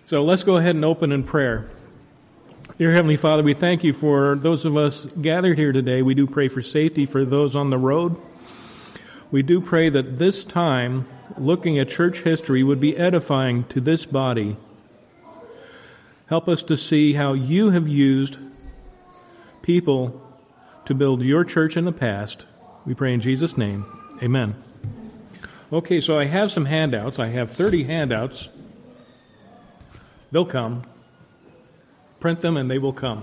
So let's go ahead and open in prayer. Dear Heavenly Father, we thank you for those of us gathered here today. We do pray for safety for those on the road. We do pray that this time, looking at church history, would be edifying to this body. Help us to see how you have used people to build your church in the past. We pray in Jesus' name. Amen. Okay, so I have some handouts. I have 30 handouts. They'll come. Print them and they will come.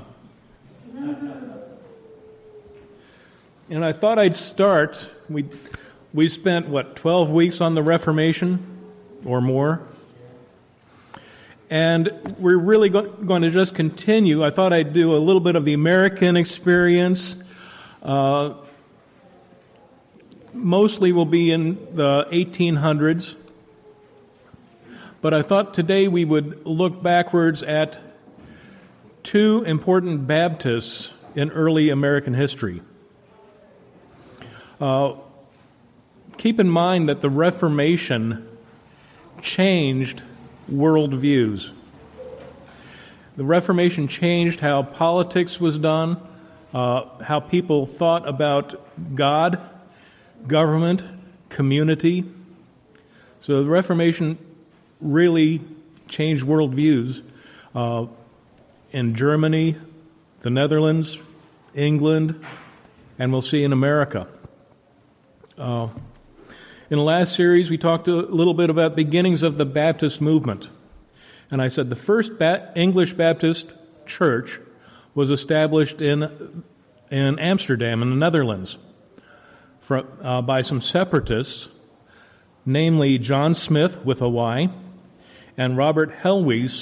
And I thought I'd start. We spent, 12 weeks on the Reformation or more? And we're really going to just continue. I thought I'd do a little bit of the American experience. Mostly will be in the 1800s. But I thought today we would look backwards at two important Baptists in early American history. Keep in mind that the Reformation changed worldviews. The Reformation changed how politics was done, how people thought about God, government, community. So the Reformation really changed worldviews in Germany, the Netherlands, England, and we'll see in America. In the last series, we talked a little bit about beginnings of the Baptist movement. And I said the first English Baptist church was established in Amsterdam, in the Netherlands, by some separatists, namely John Smith with a Y, and Robert Helwys,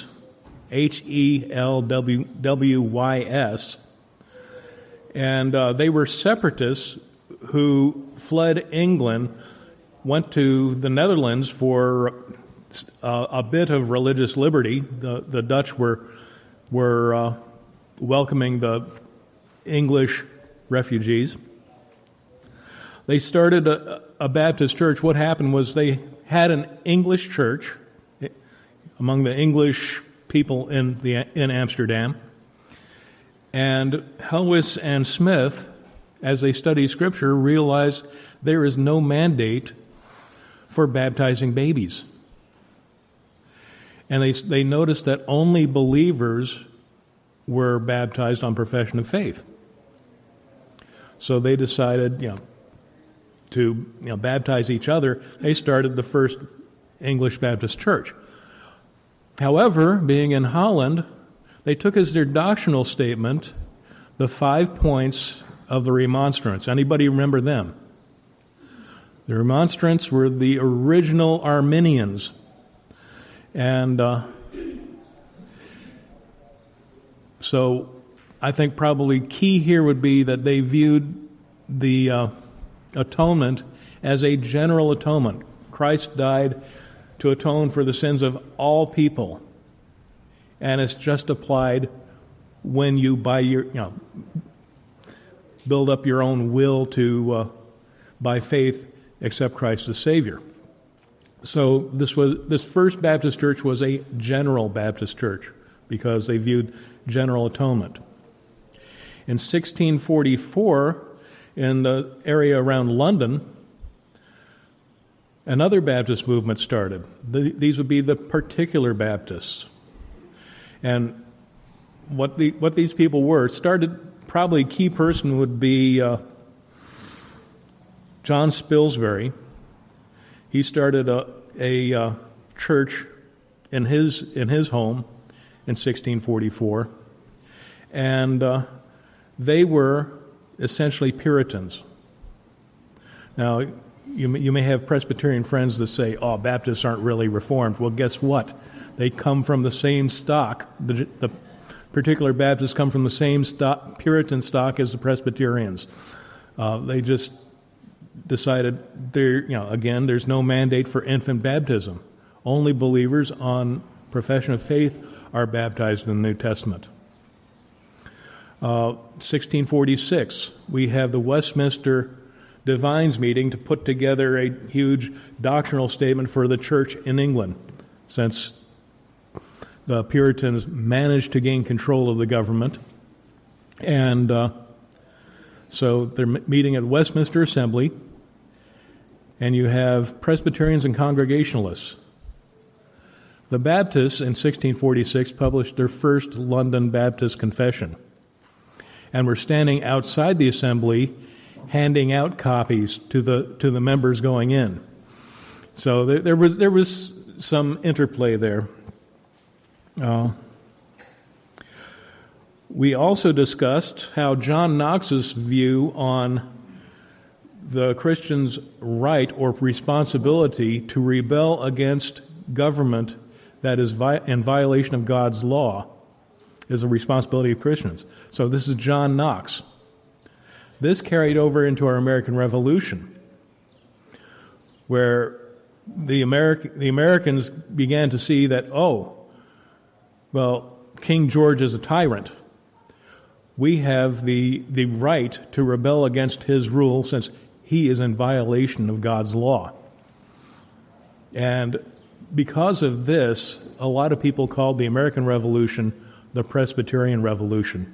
Helwys, and they were separatists who fled England, went to the Netherlands for a bit of religious liberty. The Dutch were welcoming the English refugees. They started a Baptist church. What happened was they had an English church among the English people in Amsterdam. And Helwys and Smith, as they studied Scripture, realized there is no mandate for baptizing babies. And they noticed that only believers were baptized on profession of faith. So they decided, to baptize each other. They started the first English Baptist church. However, being in Holland, they took as their doctrinal statement the 5 points of the Remonstrants. Anybody remember them? The Remonstrants were the original Arminians. And so I think probably key here would be that they viewed the atonement as a general atonement. Christ died to atone for the sins of all people. And it's just applied when you build up your own will to, by faith, accept Christ as Savior. So this first Baptist church was a general Baptist church because they viewed general atonement. In 1644, in the area around London, another Baptist movement started. These would be the Particular Baptists. And what these people were, probably a key person would be John Spilsbury. He started a church in his home in 1644. And they were essentially Puritans. Now, you may have Presbyterian friends that say, Baptists aren't really Reformed. Well, guess what? They come from the same stock. The Particular Baptists come from the same Puritan stock as the Presbyterians. They just decided, there's no mandate for infant baptism. Only believers on profession of faith are baptized in the New Testament. 1646, we have the Westminster Divines meeting to put together a huge doctrinal statement for the church in England, since the Puritans managed to gain control of the government. And so they're meeting at Westminster Assembly, and you have Presbyterians and Congregationalists. The Baptists in 1646 published their first London Baptist Confession, and were standing outside the assembly handing out copies to the members going in. So there was some interplay there. We also discussed how John Knox's view on the Christian's right or responsibility to rebel against government that is in violation of God's law is a responsibility of Christians. So this is John Knox. This carried over into our American Revolution, where the Americans began to see that, King George is a tyrant. We have the right to rebel against his rule since he is in violation of God's law. And because of this, a lot of people called the American Revolution the Presbyterian Revolution.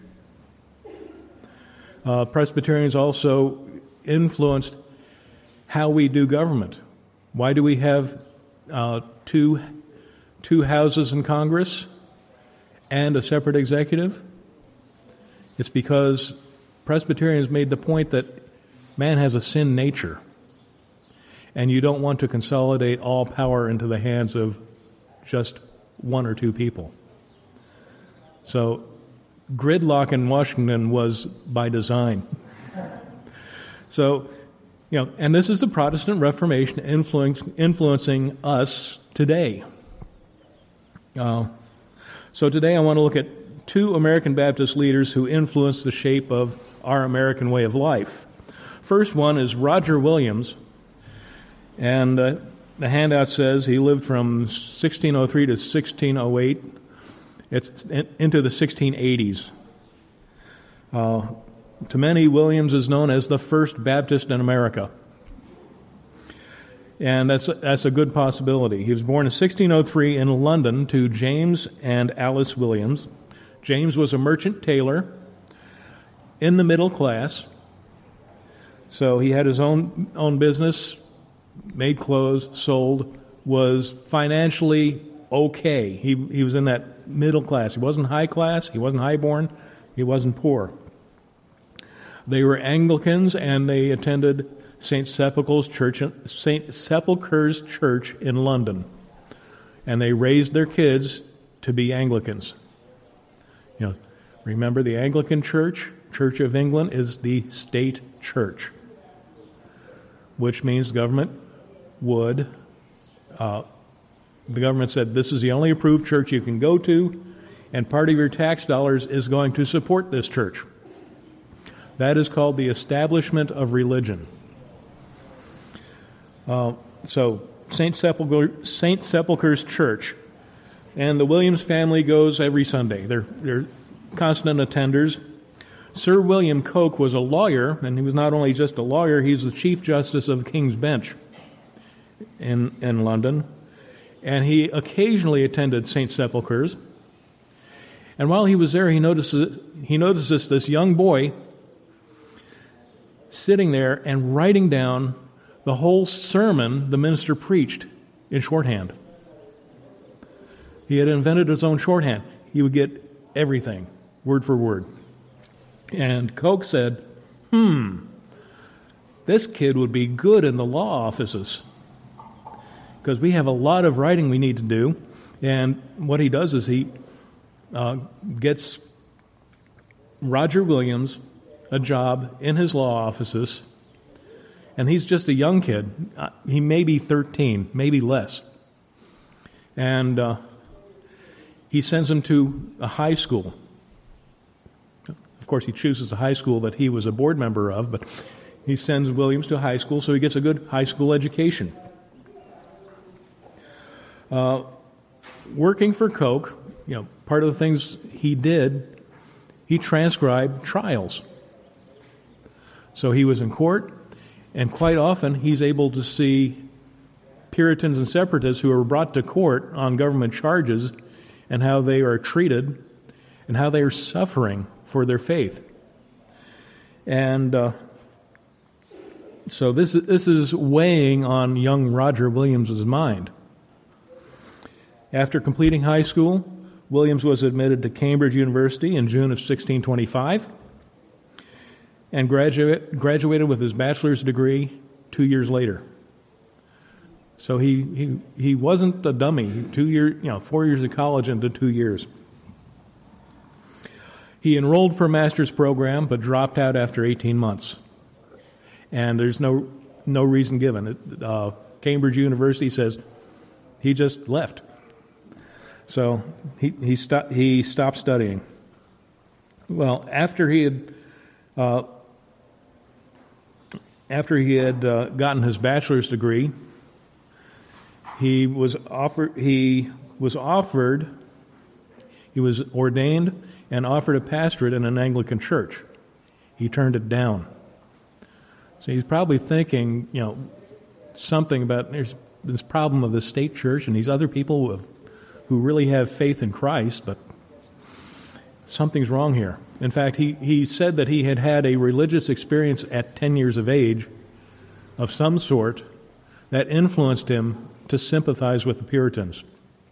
Presbyterians also influenced how we do government. Why do we have two houses in Congress and a separate executive? It's because Presbyterians made the point that man has a sin nature, and you don't want to consolidate all power into the hands of just one or two people. So gridlock in Washington was by design. So, and this is the Protestant Reformation influencing us today. So today I want to look at two American Baptist leaders who influenced the shape of our American way of life. First one is Roger Williams, and the handout says he lived from 1603 to 1608. It's into the 1680s. To many, Williams is known as the first Baptist in America. And that's a good possibility. He was born in 1603 in London to James and Alice Williams. James was a merchant tailor in the middle class. So he had his own business, made clothes, sold, was financially okay. He was in that middle class. He wasn't high class, he wasn't highborn, he wasn't poor. They were Anglicans, and they attended St. Sepulchre's Church in London. And they raised their kids to be Anglicans. Remember, the Anglican Church, Church of England, is the state church, which means government would, the government said, this is the only approved church you can go to, and part of your tax dollars is going to support this church. That is called the establishment of religion. So St. Sepulchre's Church, and the Williams family goes every Sunday. They're constant attenders. Sir William Coke was a lawyer, and he was not only just a lawyer, he's the Chief Justice of the King's Bench in London. And he occasionally attended St. Sepulchre's. And while he was there, he notices this young boy sitting there and writing down the whole sermon the minister preached in shorthand. He had invented his own shorthand. He would get everything, word for word. And Coke said, this kid would be good in the law offices, because we have a lot of writing we need to do. And what he does is he gets Roger Williams a job in his law offices, and he's just a young kid. He may be 13, maybe less. And he sends him to a high school. Of course, he chooses a high school that he was a board member of, but he sends Williams to high school, so he gets a good high school education. Working for Coke, part of the things he did, he transcribed trials. So he was in court, and quite often he's able to see Puritans and separatists who are brought to court on government charges, and how they are treated and how they are suffering for their faith. And so this is weighing on young Roger Williams' mind. After completing high school, Williams was admitted to Cambridge University in June of 1625 and graduated with his bachelor's degree 2 years later. So he wasn't a dummy. 4 years of college into 2 years. He enrolled for a master's program, but dropped out after 18 months. And there's no reason given. Cambridge University says he just left. So he stopped studying. Well, after he had gotten his bachelor's degree, he was ordained and offered a pastorate in an Anglican church. He turned it down. So he's probably thinking, something about there's this problem of the state church and these other people who really have faith in Christ, but something's wrong here. In fact, he said that he had a religious experience at 10 years of age of some sort that influenced him to sympathize with the Puritans.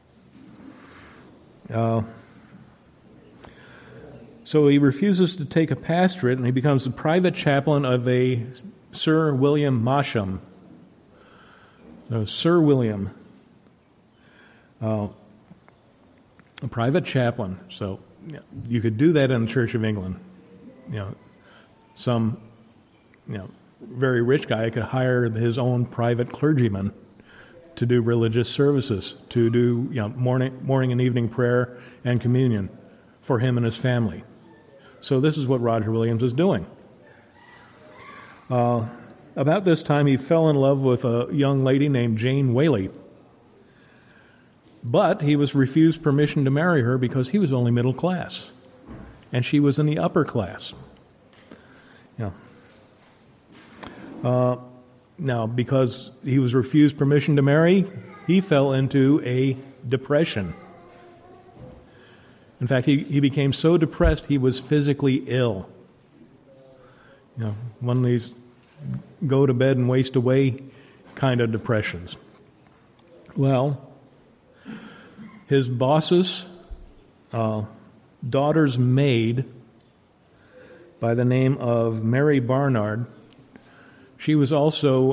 So he refuses to take a pastorate, and he becomes the private chaplain of a Sir William Masham. Sir William, a private chaplain. So you could do that in the Church of England. Some very rich guy could hire his own private clergyman to do religious services, to do morning and evening prayer and communion for him and his family. So this is what Roger Williams is doing. About this time, he fell in love with a young lady named Jane Whaley. But he was refused permission to marry her because he was only middle class, and she was in the upper class. Now, because he was refused permission to marry, he fell into a depression. In fact, he became so depressed he was physically ill. One of these go to bed and waste away kind of depressions. Well, his boss's daughter's maid by the name of Mary Barnard, she was also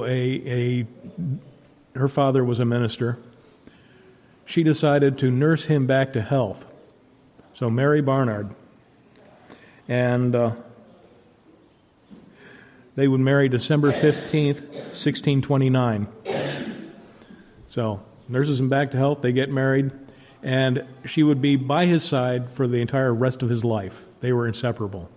her father was a minister. She decided to nurse him back to health. So Mary Barnard. And they would marry December 15th, 1629. So nurses him back to health, they get married, and she would be by his side for the entire rest of his life. They were inseparable.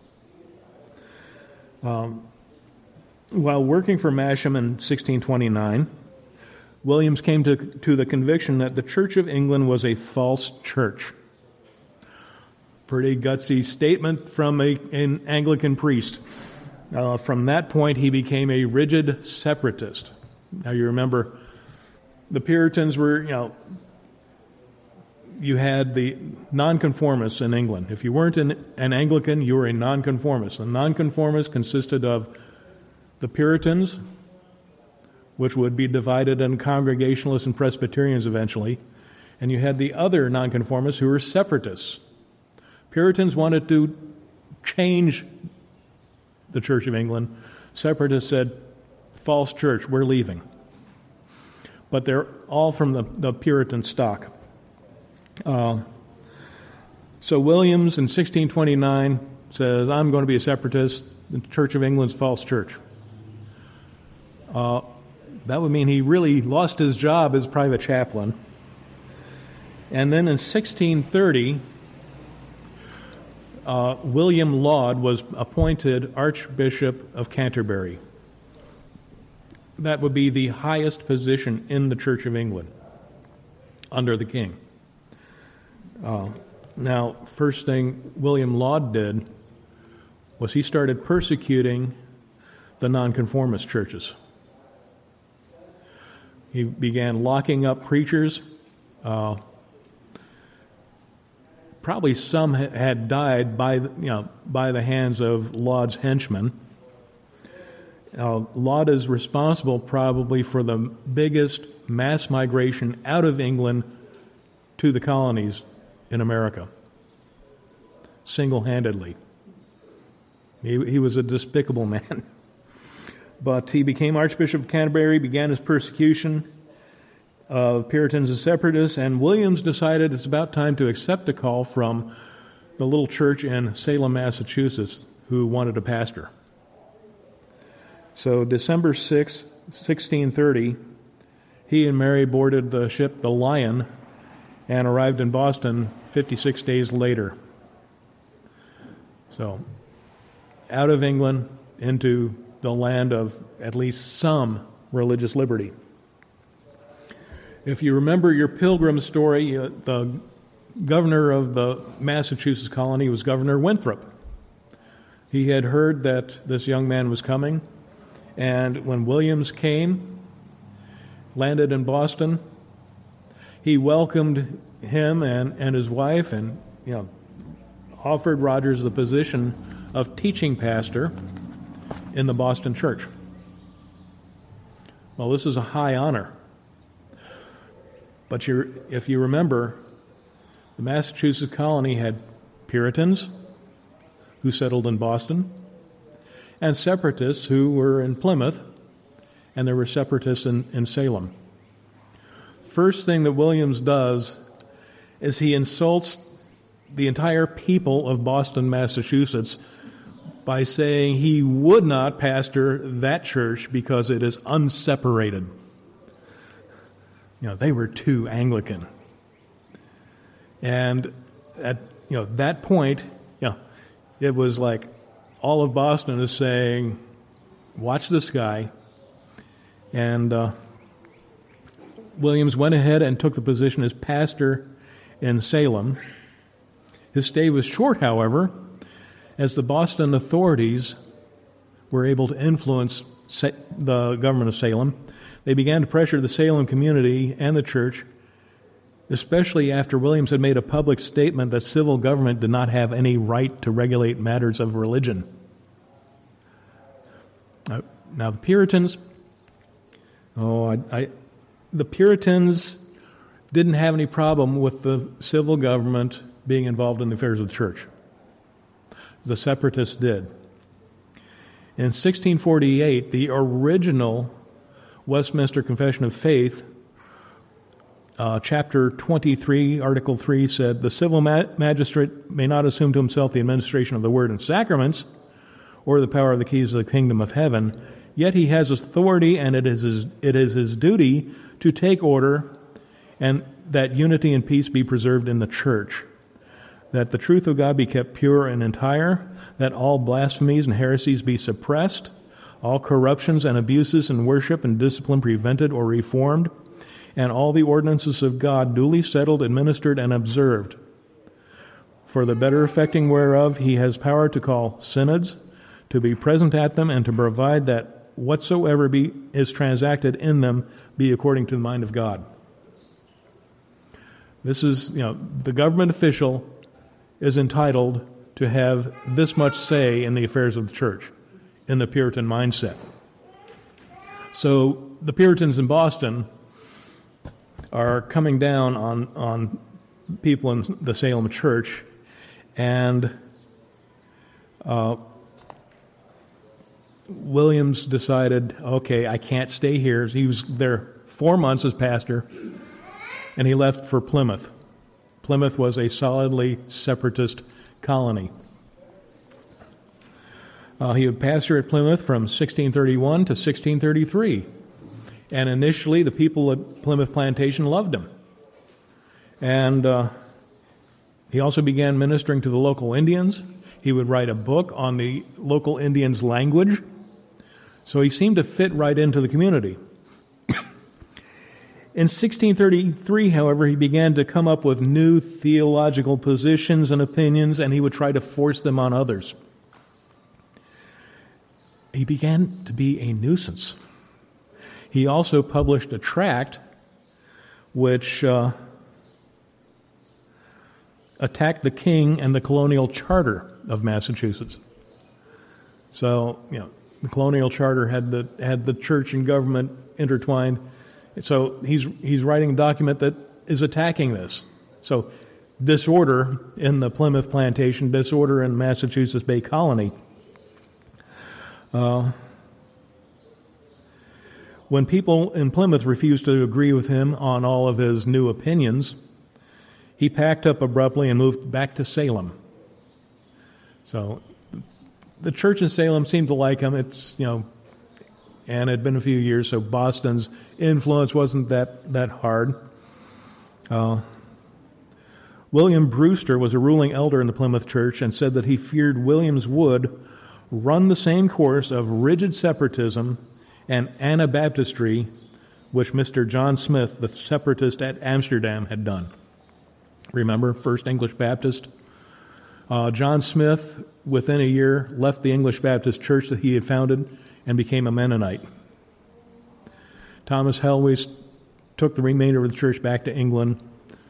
While working for Masham in 1629, Williams came to the conviction that the Church of England was a false church. Pretty gutsy statement from an Anglican priest. From that point, he became a rigid separatist. Now, you remember, the Puritans were, you had the nonconformists in England. If you weren't an Anglican, you were a nonconformist. The nonconformists consisted of the Puritans, which would be divided in Congregationalists and Presbyterians eventually, and you had the other nonconformists who were separatists. Puritans wanted to change the Church of England. Separatists said, false church, we're leaving. But they're all from the Puritan stock. So Williams in 1629 says, I'm going to be a separatist. The Church of England's false church. That would mean he really lost his job as private chaplain. And then in 1630, William Laud was appointed Archbishop of Canterbury. That would be the highest position in the Church of England under the king. Now, first thing William Laud did was he started persecuting the nonconformist churches. He began locking up preachers. probably some had died by the hands of Laud's henchmen. Laud is responsible probably for the biggest mass migration out of England to the colonies in America, single-handedly. He was a despicable man. But he became Archbishop of Canterbury, began his persecution of Puritans and Separatists, and Williams decided it's about time to accept a call from the little church in Salem, Massachusetts, who wanted a pastor. So December 6, 1630, he and Mary boarded the ship the Lion and arrived in Boston 56 days later. So out of England into the land of at least some religious liberty. If you remember your Pilgrim story, the governor of the Massachusetts colony was Governor Winthrop. He had heard that this young man was coming, and when Williams came, landed in Boston, he welcomed him and his wife and offered Rogers the position of teaching pastor in the Boston church. Well, this is a high honor. But if you remember, the Massachusetts colony had Puritans who settled in Boston and Separatists who were in Plymouth, and there were Separatists in Salem. First thing that Williams does is he insults the entire people of Boston, Massachusetts, by saying he would not pastor that church because it is unseparated. They were too Anglican. And at that point, it was like all of Boston is saying, watch this guy. And Williams went ahead and took the position as pastor in Salem. His stay was short, however, as the Boston authorities were able to influence the government of Salem. They began to pressure the Salem community and the church, especially after Williams had made a public statement that civil government did not have any right to regulate matters of religion. Now the Puritans, the Puritans didn't have any problem with the civil government being involved in the affairs of the church. The Separatists did. In 1648, the original Westminster Confession of Faith, Chapter 23, Article 3, said, "The civil magistrate may not assume to himself the administration of the word and sacraments or the power of the keys of the kingdom of heaven, yet he has authority, and it is his duty to take order, and that unity and peace be preserved in the church, that the truth of God be kept pure and entire, that all blasphemies and heresies be suppressed, all corruptions and abuses in worship and discipline prevented or reformed, and all the ordinances of God duly settled, administered, and observed. For the better effecting whereof he has power to call synods, to be present at them, and to provide that whatsoever is transacted in them be according to the mind of God." This is, the government official is entitled to have this much say in the affairs of the church, in the Puritan mindset. So the Puritans in Boston are coming down on people in the Salem church, and Williams decided, okay, I can't stay here. He was there 4 months as pastor, and he left for Plymouth. Plymouth was a solidly separatist colony. He would pastor at Plymouth from 1631 to 1633. And initially, the people at Plymouth Plantation loved him. And he also began ministering to the local Indians. He would write a book on the local Indians' language. So he seemed to fit right into the community. In 1633, however, he began to come up with new theological positions and opinions, and he would try to force them on others. He began to be a nuisance. He also published a tract which attacked the king and the colonial charter of Massachusetts. So, the colonial charter had the church and government intertwined. So he's writing a document that is attacking this. So disorder in the Plymouth Plantation, disorder in Massachusetts Bay Colony. When people in Plymouth refused to agree with him on all of his new opinions, he packed up abruptly and moved back to Salem. So the church in Salem seemed to like him. And it had been a few years, so Boston's influence wasn't that hard. William Brewster was a ruling elder in the Plymouth Church and said that he feared Williams would run the same course of rigid separatism and Anabaptistry which Mr. John Smith, the separatist at Amsterdam, had done. Remember, First English Baptist? John Smith, within a year, left the English Baptist church that he had founded and became a Mennonite. Thomas Helwys took the remainder of the church back to England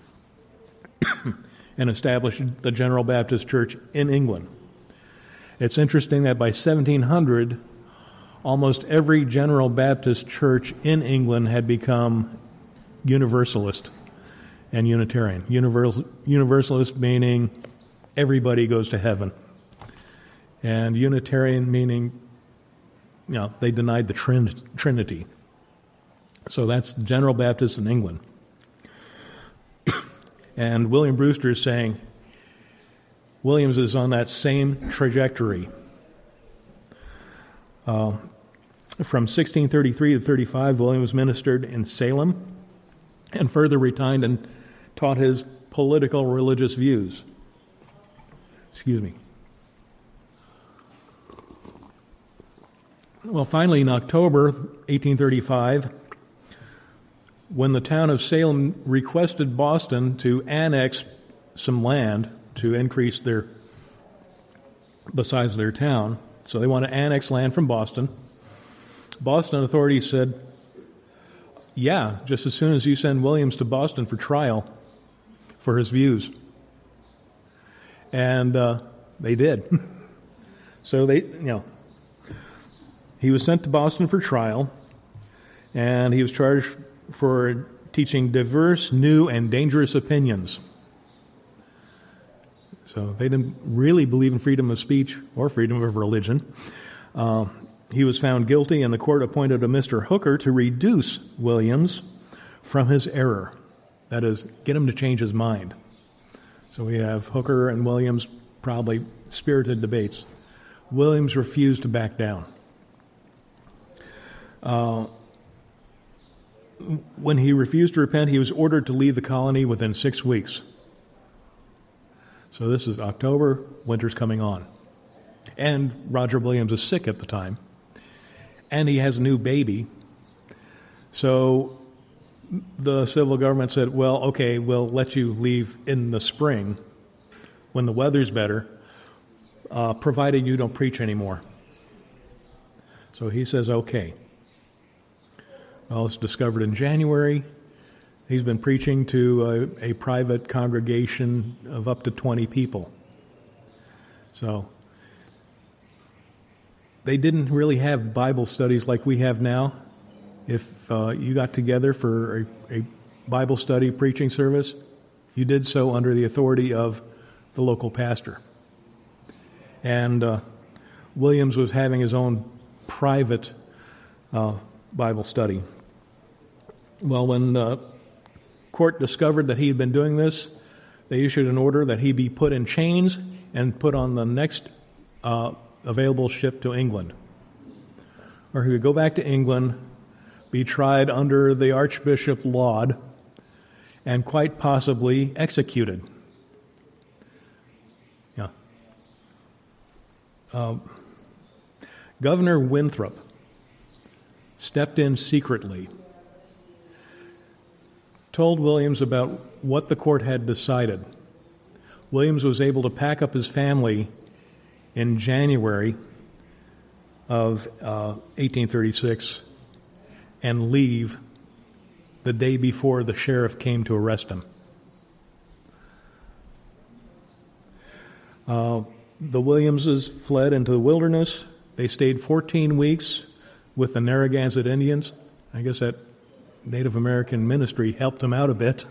and established the General Baptist Church in England. It's interesting that by 1700, almost every General Baptist church in England had become Universalist and Unitarian. Universalist meaning everybody goes to heaven, and Unitarian meaning they denied the Trinity. So that's General Baptist in England. And William Brewster is saying Williams is on that same trajectory. From 1633 to 35, Williams ministered in Salem and further retained and taught his political religious views. Well, finally, in October 1835, when the town of Salem requested Boston to annex some land to increase the size of their town, so they want to annex land from Boston, Boston authorities said, yeah, just as soon as you send Williams to Boston for trial for his views. And they did. So he was sent to Boston for trial, and he was charged for teaching diverse, new, and dangerous opinions. So they didn't really believe in freedom of speech or freedom of religion. He was found guilty, and the court appointed a Mr. Hooker to reduce Williams from his error. That is, get him to change his mind. So we have Hooker and Williams, probably spirited debates. Williams refused to back down. When he refused to repent, he was ordered to leave the colony within 6 weeks. So this is October, winter's coming on. And Roger Williams is sick at the time. And he has a new baby. So the civil government said, well, okay, we'll let you leave in the spring when the weather's better, provided you don't preach anymore. So he says, okay. Well, it's discovered in January. He's been preaching to a private congregation of up to 20 people. So they didn't really have Bible studies like we have now. If you got together for a Bible study preaching service, you did so under the authority of the local pastor. And Williams was having his own private Bible study. Well, when the court discovered that he had been doing this, they issued an order that he be put in chains and put on the next available ship to England. Or he would go back to England, be tried under the Archbishop Laud, and quite possibly executed. Governor Winthrop stepped in secretly, told Williams about what the court had decided. Williams was able to pack up his family in January of 1836 and leave the day before the sheriff came to arrest him. The Williamses fled into the wilderness. They stayed 14 weeks with the Narragansett Indians. I guess that Native American ministry helped them out a bit.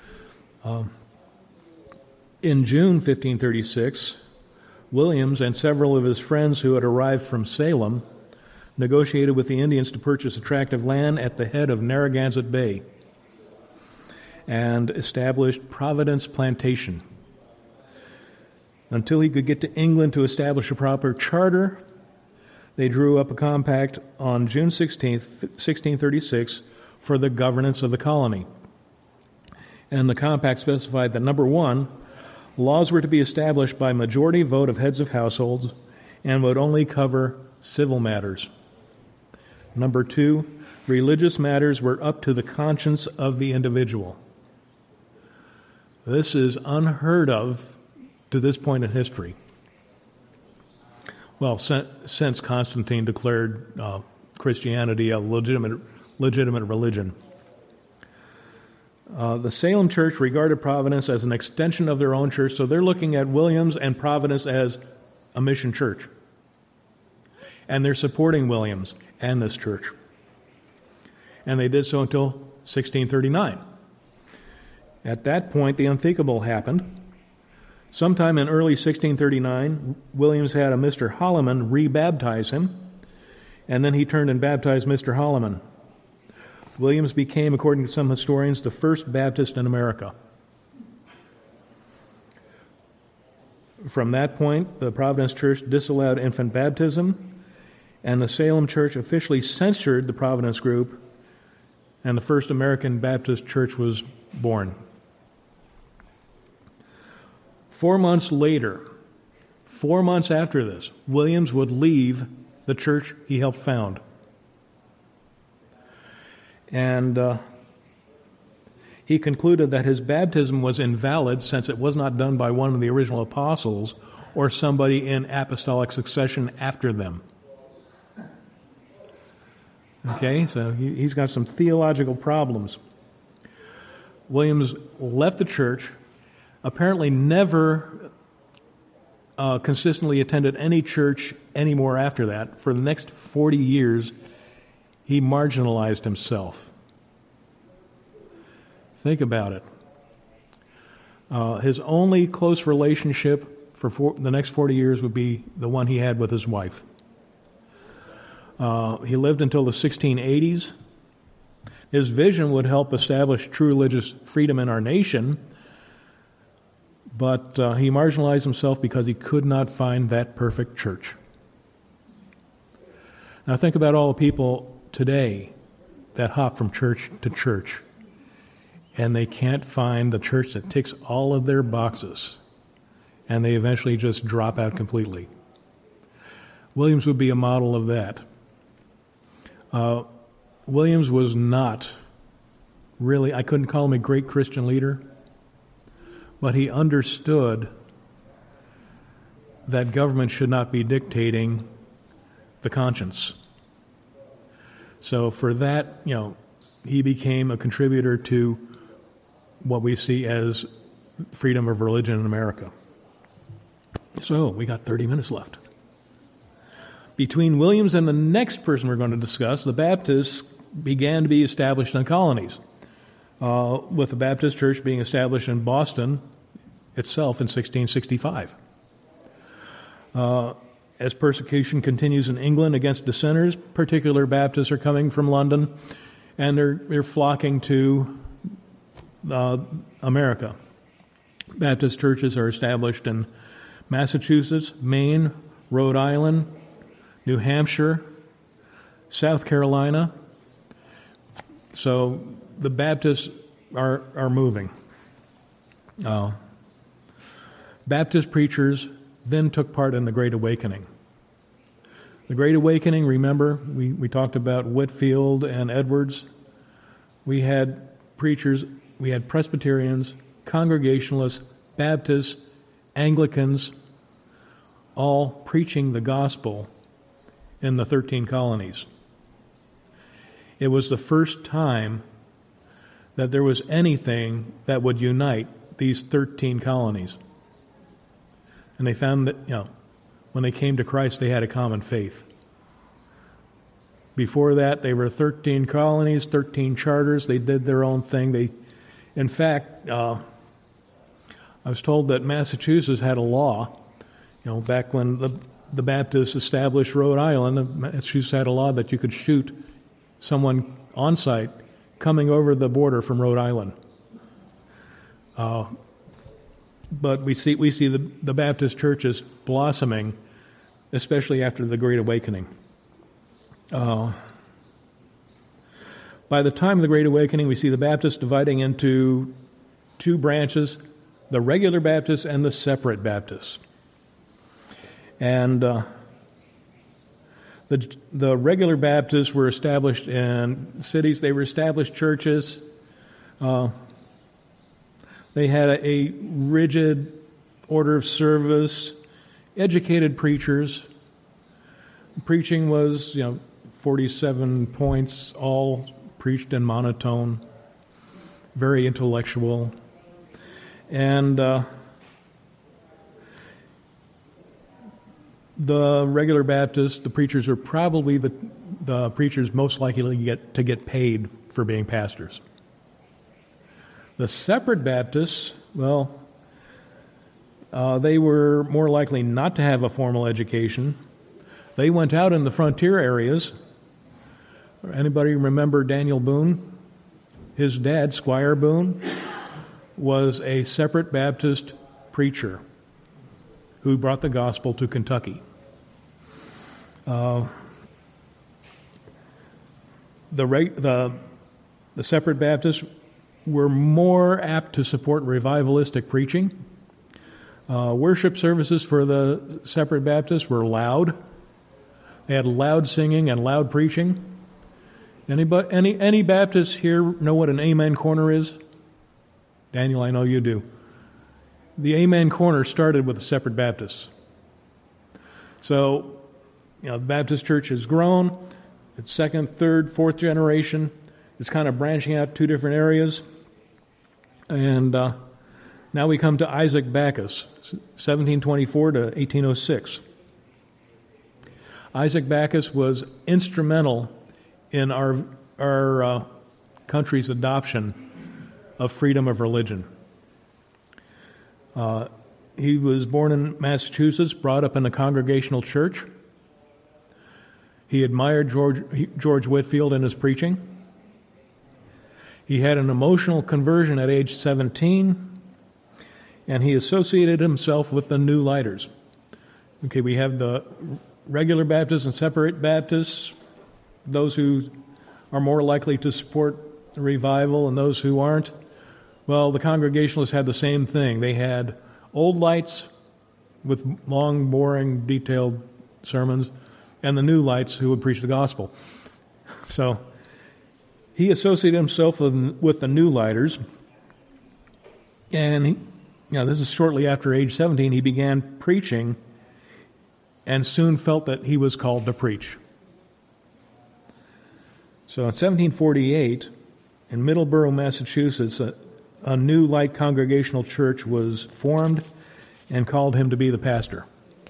In June 1536, Williams and several of his friends who had arrived from Salem negotiated with the Indians to purchase a tract of land at the head of Narragansett Bay and established Providence Plantation. Until he could get to England to establish a proper charter, they drew up a compact on June 16, 1636, for the governance of the colony. And the compact specified that, number one, laws were to be established by majority vote of heads of households and would only cover civil matters. Number two, religious matters were up to the conscience of the individual. This is unheard of to this point in history. Well, since Constantine declared Christianity a legitimate religion. The Salem Church regarded Providence as an extension of their own church, so they're looking at Williams and Providence as a mission church. And they're supporting Williams and this church. And they did so until 1639. At that point, the unthinkable happened. Sometime in early 1639, Williams had a Mr. Holliman rebaptize him, and then he turned and baptized Mr. Holliman. Williams became, according to some historians, the first Baptist in America. From that point, the Providence Church disallowed infant baptism, and the Salem Church officially censored the Providence group, and the first American Baptist church was born. 4 months later, 4 months after this, Williams would leave the church he helped found. And he concluded that his baptism was invalid since it was not done by one of the original apostles or somebody in apostolic succession after them. Okay, so he's got some theological problems. Williams left the church, apparently never consistently attended any church anymore after that. For the next 40 years, he marginalized himself. Think about it. His only close relationship for the next 40 years would be the one he had with his wife. He lived until the 1680s. His vision would help establish true religious freedom in our nation, but he marginalized himself because he could not find that perfect church. Now think about all the people today that hop from church to church, and they can't find the church that ticks all of their boxes, and they eventually just drop out completely. Williams would be a model of that. Williams was not really, I couldn't call him a great Christian leader, but he understood that government should not be dictating the conscience. So for that, he became a contributor to what we see as freedom of religion in America. So we got 30 minutes left. Between Williams and the next person we're going to discuss, the Baptists began to be established in colonies, with the Baptist Church being established in Boston itself in 1665. As persecution continues in England against dissenters, particular Baptists are coming from London, and they're flocking to America. Baptist churches are established in Massachusetts, Maine, Rhode Island, New Hampshire, South Carolina. So the Baptists are moving. Baptist preachers then took part in the Great Awakening. The Great Awakening, remember, we talked about Whitefield and Edwards. We had preachers, we had Presbyterians, Congregationalists, Baptists, Anglicans, all preaching the gospel in the 13 colonies. It was the first time that there was anything that would unite these 13 colonies. And they found that, when they came to Christ, they had a common faith. Before that, they were 13 colonies, 13 charters. They did their own thing. In fact, I was told that Massachusetts had a law, back when the Baptists established Rhode Island, Massachusetts had a law that you could shoot someone on site coming over the border from Rhode Island. But we see the Baptist churches blossoming, especially after the Great Awakening. By the time of the Great Awakening, we see the Baptists dividing into two branches, the regular Baptists and the separate Baptists. And the regular Baptists were established in cities. They were established churches. They had a rigid order of service, educated preachers. Preaching was, 47 points, all preached in monotone, very intellectual. And the regular Baptists, the preachers, are probably the preachers most likely to get paid for being pastors. The separate Baptists, they were more likely not to have a formal education. They went out in the frontier areas. Anybody remember Daniel Boone? His dad, Squire Boone, was a separate Baptist preacher who brought the gospel to Kentucky. The separate Baptists were more apt to support revivalistic preaching. Worship services for the separate Baptists were loud. They had loud singing and loud preaching. Any Baptists here know what an amen corner is? Daniel, I know you do. The amen corner started with the separate Baptists. So, the Baptist church has grown. It's second, third, fourth generation. It's kind of branching out two different areas. And now we come to Isaac Backus, 1724 to 1806. Isaac Backus was instrumental in our country's adoption of freedom of religion. He was born in Massachusetts, brought up in a congregational church. He admired George Whitefield in his preaching. He had an emotional conversion at age 17, and he associated himself with the New Lighters. Okay, we have the regular Baptists and separate Baptists, those who are more likely to support the revival and those who aren't. Well, the Congregationalists had the same thing. They had old lights with long, boring, detailed sermons, and the new lights who would preach the gospel. So he associated himself with the New Lighters, and this is shortly after age 17. He began preaching and soon felt that he was called to preach. So in 1748, in Middleborough, Massachusetts, a new light congregational church was formed and called him to be the pastor.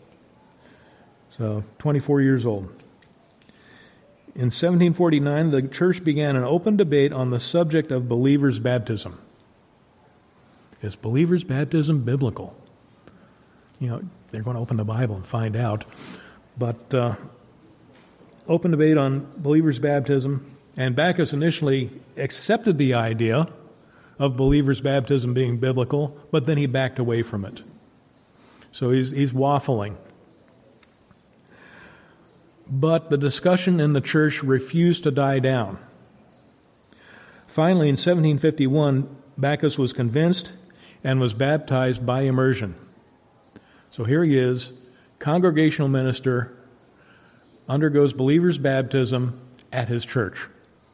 So 24 years old. In 1749, the church began an open debate on the subject of believers' baptism. Is believers' baptism biblical? They're going to open the Bible and find out. But open debate on believers' baptism, and Backus initially accepted the idea of believers' baptism being biblical, but then he backed away from it. So he's waffling. But the discussion in the church refused to die down. Finally, in 1751, Backus was convinced and was baptized by immersion. So here he is, congregational minister, undergoes believers' baptism at his church.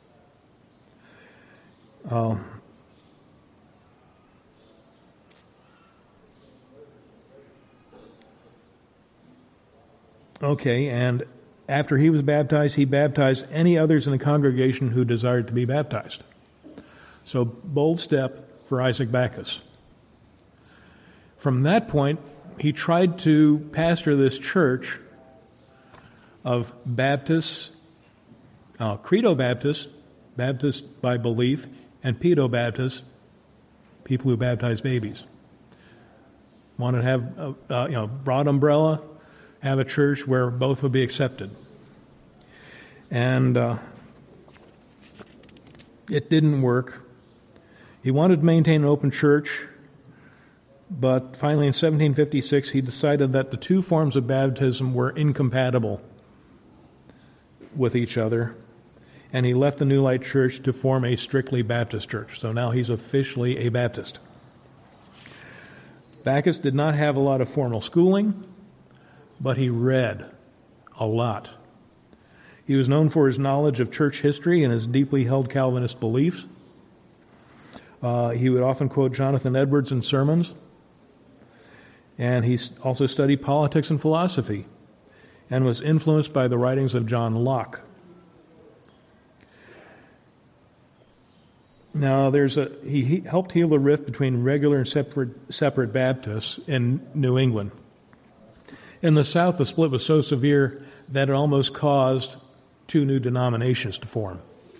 And after he was baptized, he baptized any others in the congregation who desired to be baptized. So, bold step for Isaac Backus. From that point, he tried to pastor this church of Baptists, Credo Baptists, Baptists by belief, and Pedo Baptists, people who baptize babies. Wanted to have a broad umbrella, have a church where both would be accepted. And it didn't work. He wanted to maintain an open church, but finally in 1756 he decided that the two forms of baptism were incompatible with each other, and he left the New Light Church to form a strictly Baptist church. So now he's officially a Baptist. Backus did not have a lot of formal schooling, but he read a lot. He was known for his knowledge of church history and his deeply held Calvinist beliefs. He would often quote Jonathan Edwards in sermons, and he also studied politics and philosophy and was influenced by the writings of John Locke. Now, he helped heal the rift between regular and separate Baptists in New England. In the South, the split was so severe that it almost caused two new denominations to form.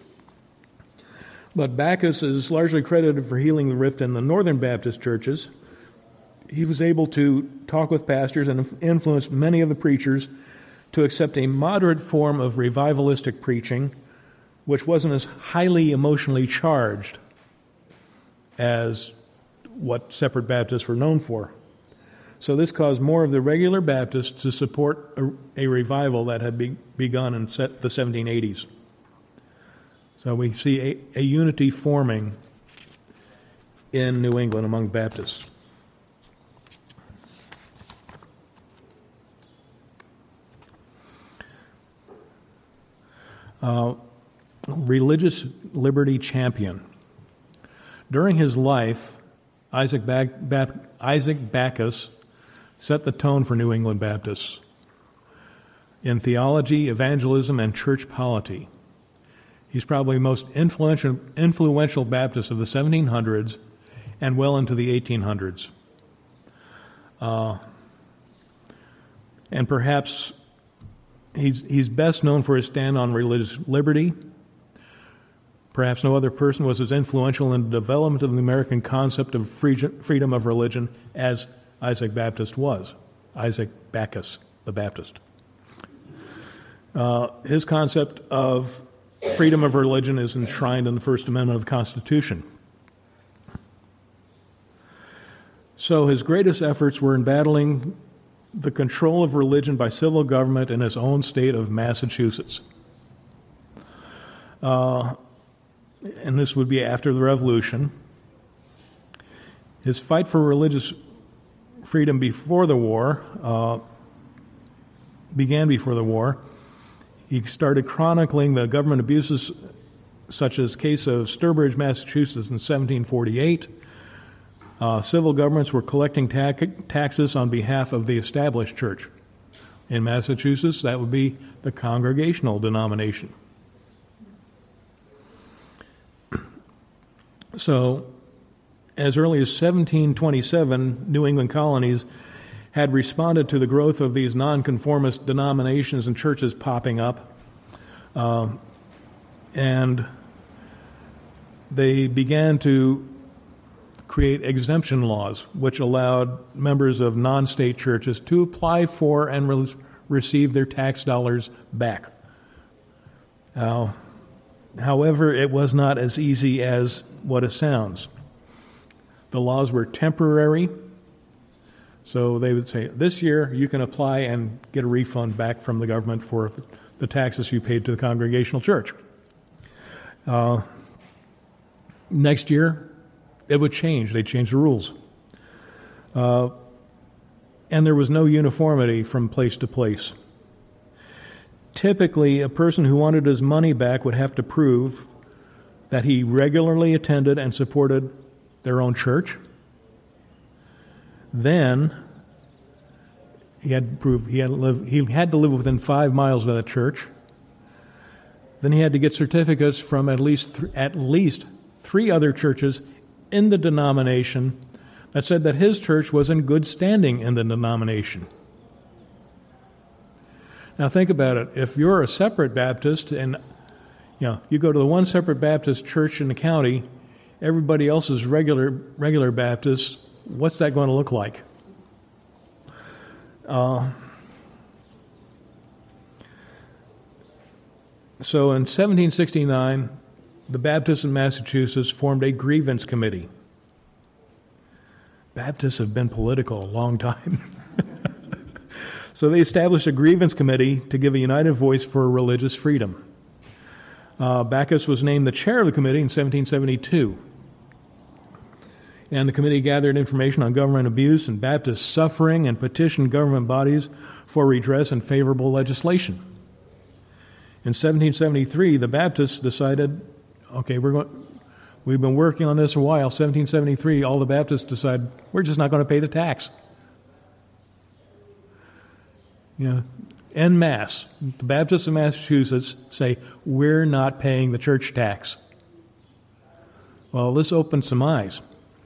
But Backus is largely credited for healing the rift in the Northern Baptist churches. He was able to talk with pastors and influenced many of the preachers to accept a moderate form of revivalistic preaching, which wasn't as highly emotionally charged as what separate Baptists were known for. So this caused more of the regular Baptists to support a revival that had begun in the 1780s. So we see a unity forming in New England among Baptists. Religious liberty champion. During his life, Isaac Backus set the tone for New England Baptists in theology, evangelism, and church polity. He's probably the most influential Baptist of the 1700s and well into the 1800s. And perhaps he's best known for his stand on religious liberty. Perhaps no other person was as influential in the development of the American concept of freedom of religion as Isaac Baptist was. Isaac Backus, the Baptist. His concept of freedom of religion is enshrined in the First Amendment of the Constitution. So his greatest efforts were in battling the control of religion by civil government in his own state of Massachusetts. And this would be after the Revolution. His fight for religious freedom before the war began before the war. He started chronicling the government abuses, such as the case of Sturbridge, Massachusetts in 1748. Civil governments were collecting taxes on behalf of the established church. In Massachusetts, that would be the Congregational denomination. So, as early as 1727, New England colonies had responded to the growth of these nonconformist denominations and churches popping up, and they began to create exemption laws, which allowed members of non-state churches to apply for and receive their tax dollars back. However, it was not as easy as what it sounds. The laws were temporary, so they would say, this year you can apply and get a refund back from the government for the taxes you paid to the Congregational church. Next year, it would change. They'd change the rules. And there was no uniformity from place to place. Typically, a person who wanted his money back would have to prove that he regularly attended and supported their own church. Then he had to prove he had to live within 5 miles of that church. Then he had to get certificates from at least 3 other churches in the denomination that said that his church was in good standing in the denomination. Now think about it. If you're a separate Baptist and you go to the one separate Baptist church in the county, everybody else is regular Baptists, what's that going to look like? So in 1769, the Baptists in Massachusetts formed a grievance committee. Baptists have been political a long time. So they established a grievance committee to give a united voice for religious freedom. Backus was named the chair of the committee in 1772. And the committee gathered information on government abuse and Baptist suffering and petitioned government bodies for redress and favorable legislation. In 1773, the Baptists decided, okay, we've been working on this a while. 1773, all the Baptists decided, we're just not going to pay the tax. En masse, the Baptists of Massachusetts say, we're not paying the church tax. Well, this opened some eyes.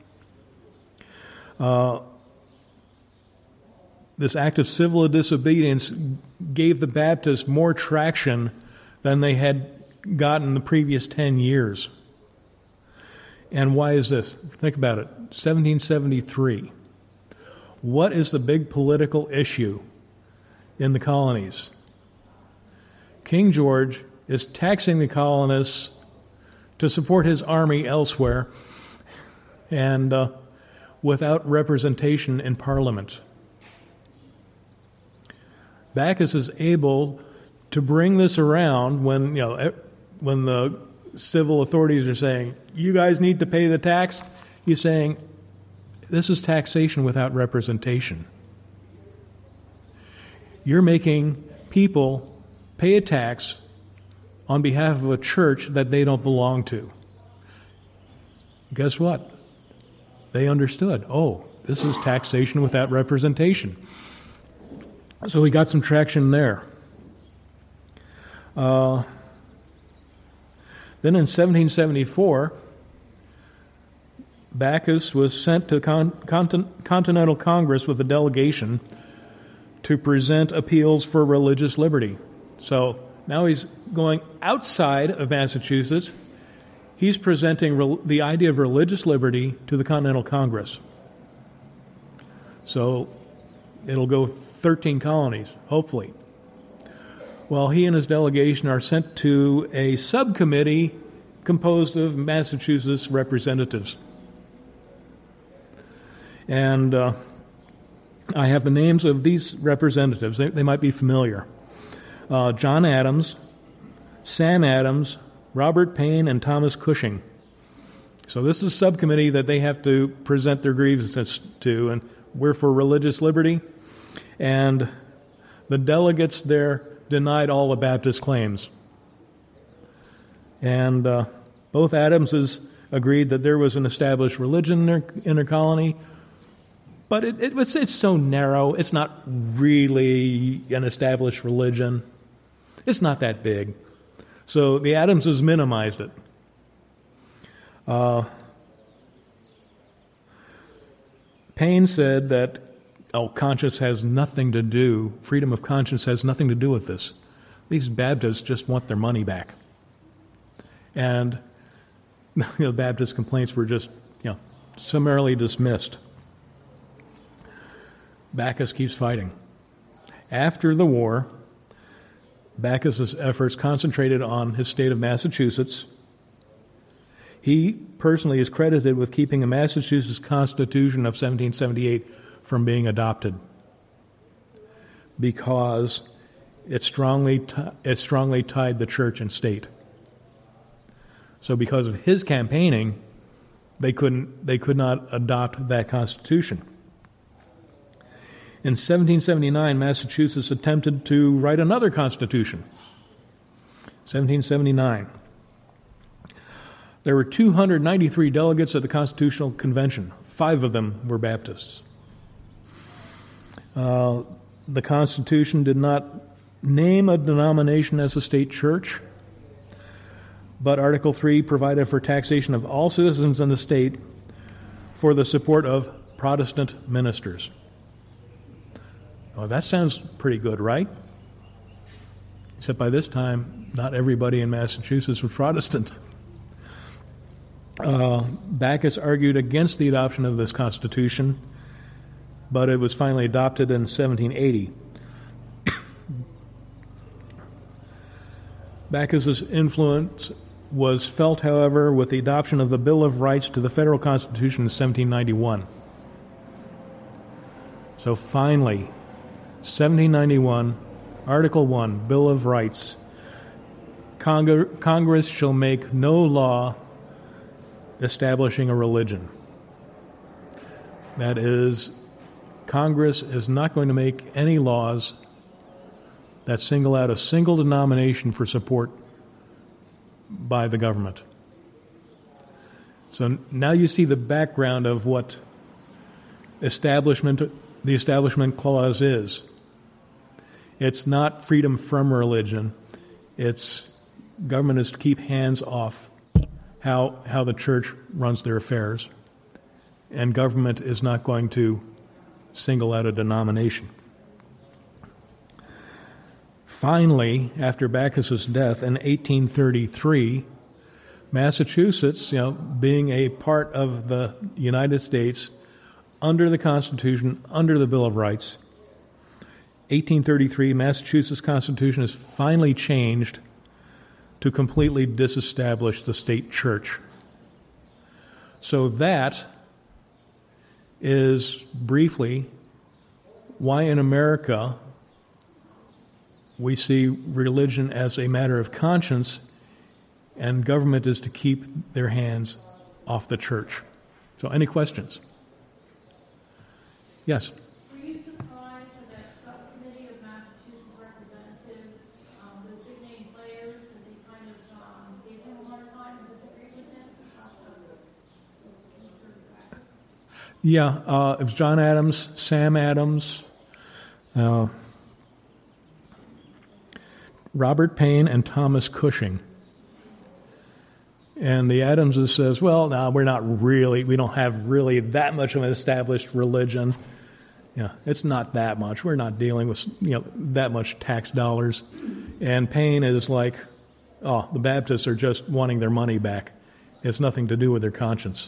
This act of civil disobedience gave the Baptists more traction than they had gotten the previous 10 years. And why is this? Think about it. 1773. What is the big political issue in the colonies? King George is taxing the colonists to support his army elsewhere and without representation in Parliament. Backus is able to bring this around when the civil authorities are saying, you guys need to pay the tax. He's saying, this is taxation without representation. You're making people pay a tax on behalf of a church that they don't belong to. Guess what? They understood, this is taxation without representation. So we got some traction there. Then in 1774, Backus was sent to Continental Congress with a delegation to present appeals for religious liberty. So now he's going outside of Massachusetts. He's presenting the idea of religious liberty to the Continental Congress. So it'll go 13 colonies, hopefully. Well, he and his delegation are sent to a subcommittee composed of Massachusetts representatives. And I have the names of these representatives. They might be familiar. John Adams, Sam Adams, Robert Payne, and Thomas Cushing. So this is a subcommittee that they have to present their grievances to, and we're for religious liberty. And the delegates there denied all the Baptist claims. And both Adamses agreed that there was an established religion in their colony, but it's so narrow, it's not really an established religion. It's not that big. So the Adamses minimized it. Payne said that, conscience has nothing to do, freedom of conscience has nothing to do with this. These Baptists just want their money back. And the Baptist complaints were just, summarily dismissed. Backus keeps fighting. After the war, Backus's efforts concentrated on his state of Massachusetts. He personally is credited with keeping the Massachusetts Constitution of 1778 from being adopted because it strongly tied the church and state. So because of his campaigning, they could not adopt that Constitution. In 1779, Massachusetts attempted to write another constitution. 1779. There were 293 delegates at the Constitutional Convention. 5 of them were Baptists. The Constitution did not name a denomination as a state church, but Article 3 provided for taxation of all citizens in the state for the support of Protestant ministers. Well, that sounds pretty good, right? Except by this time, not everybody in Massachusetts was Protestant. Backus argued against the adoption of this Constitution, but it was finally adopted in 1780. Backus's influence was felt, however, with the adoption of the Bill of Rights to the Federal Constitution in 1791. So finally, 1791, Article 1, Bill of Rights. Congress shall make no law establishing a religion. That is, Congress is not going to make any laws that single out a single denomination for support by the government. So now you see the background of what the Establishment Clause is. It's not freedom from religion. It's government is to keep hands off how the church runs their affairs. And government is not going to single out a denomination. Finally, after Backus's death in 1833, Massachusetts, being a part of the United States, under the Constitution, under the Bill of Rights, 1833, Massachusetts Constitution is finally changed to completely disestablish the state church. So that is briefly why in America we see religion as a matter of conscience and government is to keep their hands off the church. So any questions? Yes? Were you surprised that subcommittee of Massachusetts representatives, those big-name players, that they kind of gave him a hard time and disagreed with him? Yeah, it was John Adams, Sam Adams, Robert Payne, and Thomas Cushing. And the Adamses says, well, no, we don't have really that much of an established religion. It's not that much. We're not dealing with, that much tax dollars. And Payne is like, the Baptists are just wanting their money back. It's nothing to do with their conscience.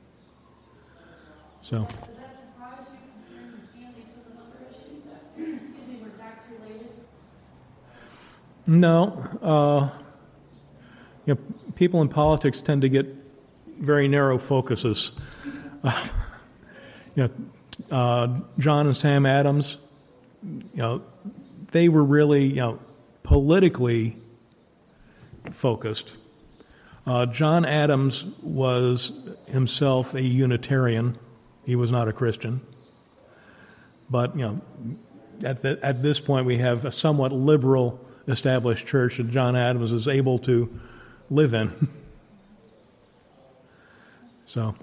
So. Does that surprise you, considering the stand they took on other issues that, were tax-related? No. People in politics tend to get very narrow focuses. John and Sam Adams, they were really, politically focused. John Adams was himself a Unitarian. He was not a Christian. But, at this point we have a somewhat liberal established church that John Adams is able to live in. So,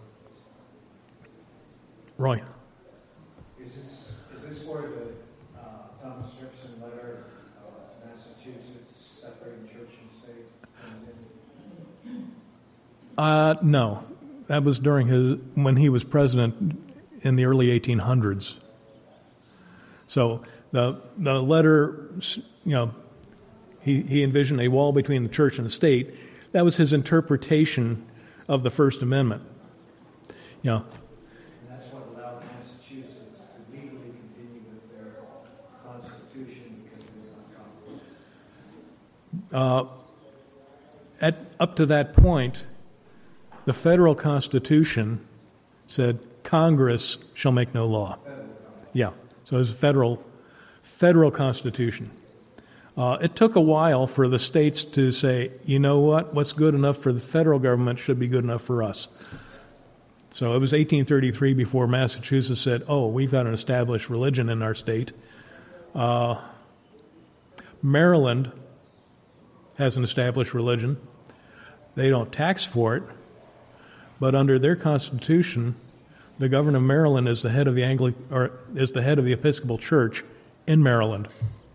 Roy. Is this where the Thomas Jefferson letter of Massachusetts separating church and state comes in? No. That was when he was president in the early 1800s. So the letter, he envisioned a wall between the church and the state. That was his interpretation of the First Amendment. And that's what allowed Massachusetts to legally continue with their constitution because they were not Congress. Up to that point, the federal Constitution said Congress shall make no law. Yeah, so it was a federal Constitution. It took a while for the states to say, you know what, what's good enough for the federal government should be good enough for us. So it was 1833 before Massachusetts said, we've got an established religion in our state. Maryland has an established religion. They don't tax for it, but under their constitution, the governor of Maryland is the head of the Episcopal Church in Maryland.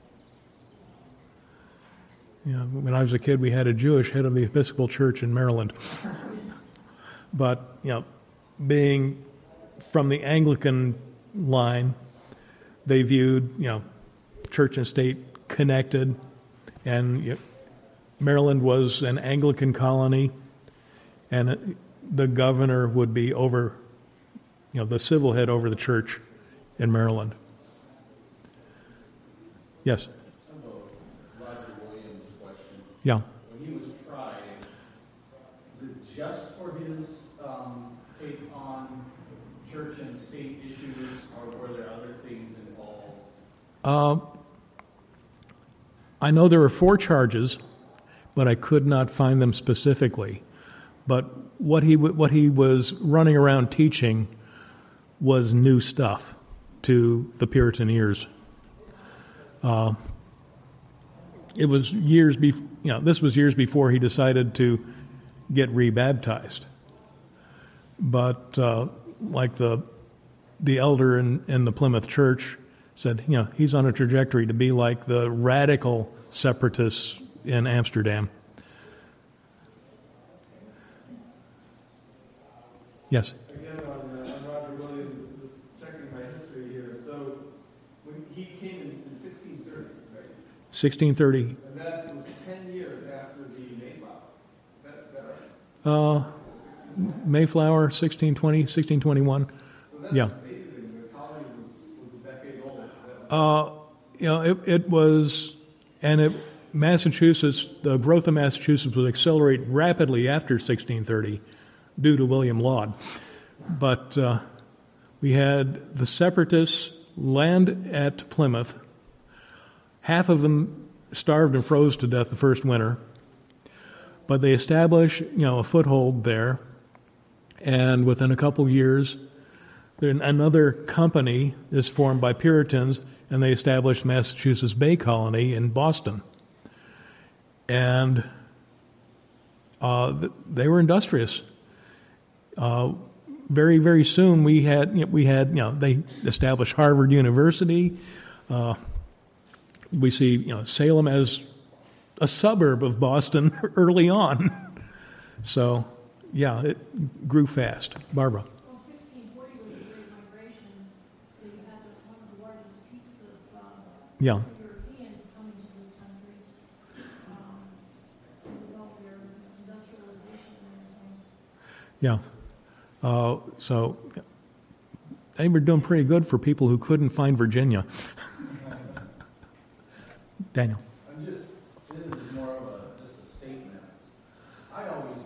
When I was a kid, we had a Jewish head of the Episcopal Church in Maryland. But, being from the Anglican line, they viewed, church and state connected, and Maryland was an Anglican colony, and the governor would be over, the civil head over the church in Maryland. Yes? Roger Williams' question. Yeah. When he was tried, was it just for his take on church and state issues, or were there other things involved? I know there were 4 charges, but I could not find them specifically. But what he was running around teaching was new stuff to the Puritan ears. It was years before. This was years before he decided to get rebaptized. But like the elder in the Plymouth Church said, he's on a trajectory to be like the radical separatists in Amsterdam. Yes. Again, on Roger Williams, just checking my history here. So when he came in 1630, right? 1630. And that was 10 years after the Mayflower. That right? Mayflower, 1620, 1621. So that's Yeah. amazing. The colony was a decade old. It was, and Massachusetts, the growth of Massachusetts would accelerate rapidly after 1630 due to William Laud. But we had the separatists land at Plymouth. Half of them starved and froze to death the first winter. But they established, a foothold there. And within a couple years, another company is formed by Puritans, and they established Massachusetts Bay Colony in Boston. And they were industrious. Very, very soon they established Harvard University. We see Salem as a suburb of Boston early on. So, it grew fast. Barbara. Well, 1640 was the Great Migration, so you had one of the largest peaks of Europeans coming to this country with all their industrialization and everything. Yeah. So they were doing pretty good for people who couldn't find Virginia. Daniel. This is more of just a statement. I always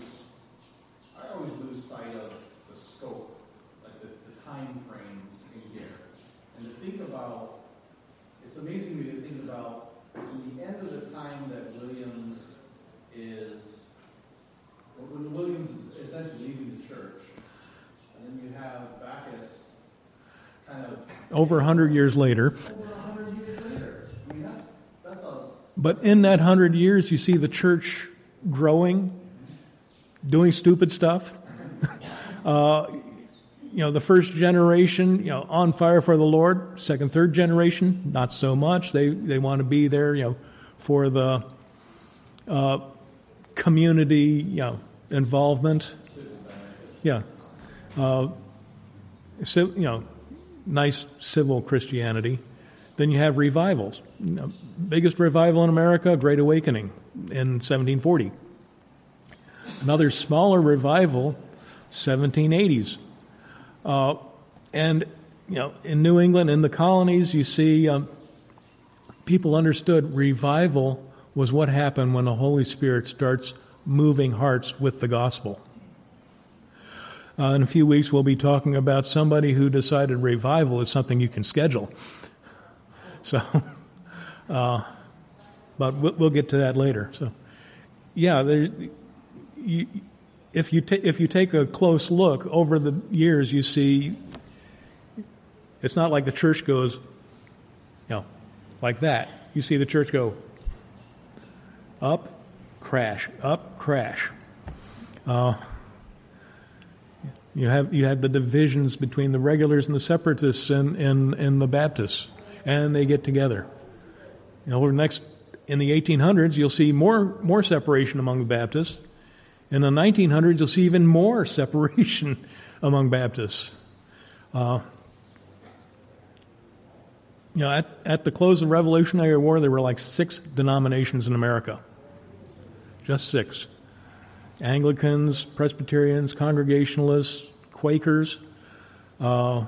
lose sight of the scope, like the time frames in here. And to think about, it's amazing to me to think about in the end of the time that Williams is, when Williams is essentially leaving the church, and then you have Bacchus kind of Over 100 years later. over 100 years later. I mean, that's a... But in that 100 years, you see the church growing, doing stupid stuff. The first generation, on fire for the Lord. Second, third generation, not so much. They want to be there, for the community, involvement. Yeah. Nice civil Christianity. Then you have revivals. Biggest revival in America, Great Awakening in 1740. Another smaller revival, 1780s. And in New England, in the colonies, you see people understood revival was what happened when the Holy Spirit starts moving hearts with the gospel. In a few weeks, we'll be talking about somebody who decided revival is something you can schedule. So, but we'll get to that later. So, if you take a close look over the years, you see it's not like the church goes, like that. You see the church go up, crash, up, crash. You have the divisions between the regulars and the separatists and the Baptists, and they get together. In the 1800s, you'll see more separation among the Baptists. In the 1900s, you'll see even more separation among Baptists. At the close of the Revolutionary War, there were like 6 denominations in America. Just 6. Anglicans, Presbyterians, Congregationalists, Quakers, a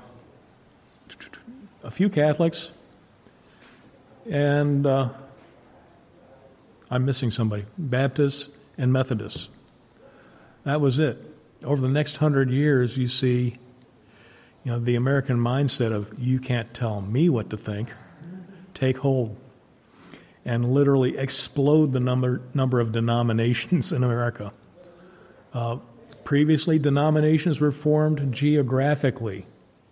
few Catholics, and I'm missing somebody, Baptists and Methodists. That was it. Over the next 100 years, you see, the American mindset of you can't tell me what to think, take hold, and literally explode the number of denominations in America. Previously, denominations were formed geographically.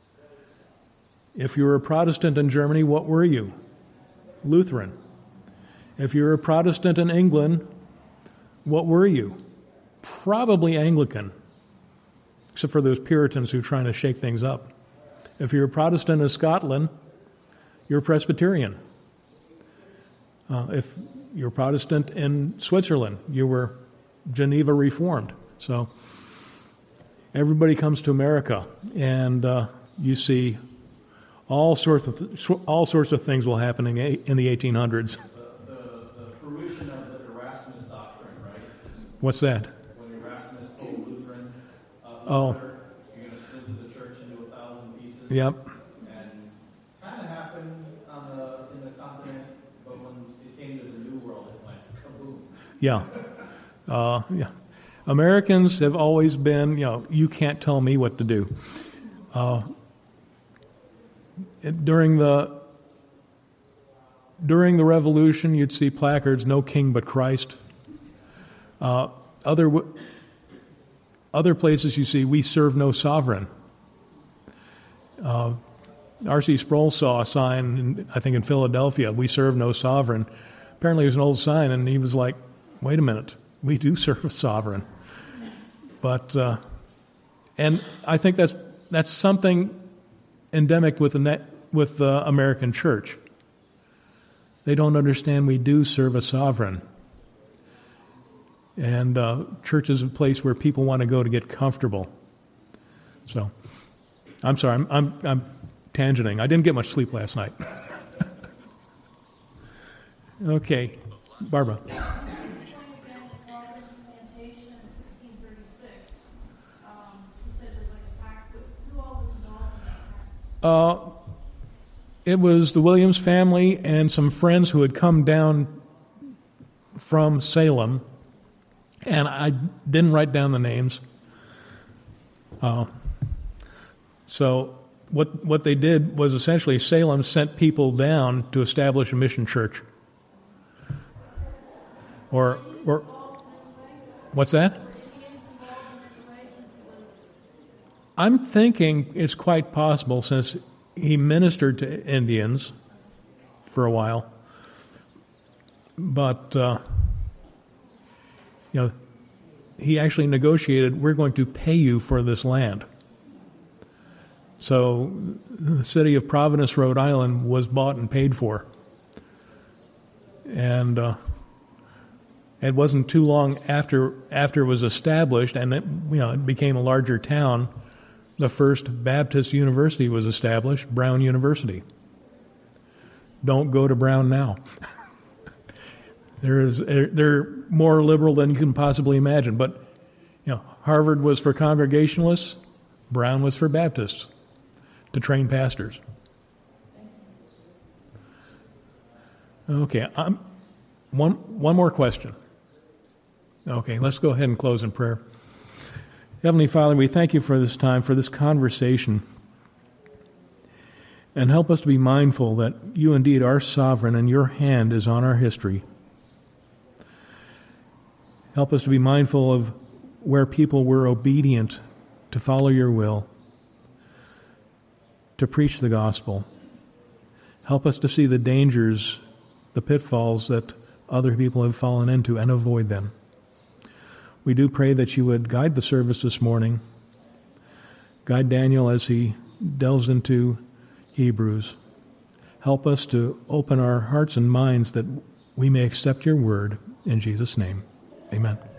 If you were a Protestant in Germany, what were you? Lutheran. If you were a Protestant in England, what were you? Probably Anglican, except for those Puritans who are trying to shake things up. If you're a Protestant in Scotland, you're Presbyterian. If you're Protestant in Switzerland, you were Geneva Reformed. So everybody comes to America, and you see all sorts of things will happen in the 1800s. The fruition of the Erasmus doctrine, right? What's that? When Erasmus told Lutheran, Oh. you're going to split the church into 1,000 pieces. Yep. And kind of happened in the continent, but when it came to the New World, it went kaboom. Yeah. Yeah. Americans have always been, you can't tell me what to do. During the Revolution, you'd see placards, "No king but Christ." Other places you see, "We serve no sovereign." R.C. Sproul saw a sign, I think in Philadelphia, "We serve no sovereign." Apparently it was an old sign, and he was like, wait a minute, we do serve a sovereign. But, and I think that's something endemic with the American church. They don't understand we do serve a sovereign. And church is a place where people want to go to get comfortable. So, I'm sorry, I'm tangenting. I didn't get much sleep last night. Okay, Barbara. It was the Williams family and some friends who had come down from Salem, and I didn't write down the names. So what they did was essentially Salem sent people down to establish a mission church. Or what's that? I'm thinking it's quite possible, since he ministered to Indians for a while, but he actually negotiated, "We're going to pay you for this land." So the city of Providence, Rhode Island, was bought and paid for, and it wasn't too long after it was established, and it became a larger town. The first Baptist university was established, Brown University. Don't go to Brown now. They're more liberal than you can possibly imagine. But Harvard was for Congregationalists, Brown was for Baptists to train pastors. Okay, one more question. Okay, let's go ahead and close in prayer. Heavenly Father, we thank you for this time, for this conversation, and help us to be mindful that you indeed are sovereign and your hand is on our history. Help us to be mindful of where people were obedient to follow your will, to preach the gospel. Help us to see the dangers, the pitfalls that other people have fallen into, and avoid them. We do pray that you would guide the service this morning, guide Daniel as he delves into Hebrews. Help us to open our hearts and minds that we may accept your word. In Jesus' name, amen.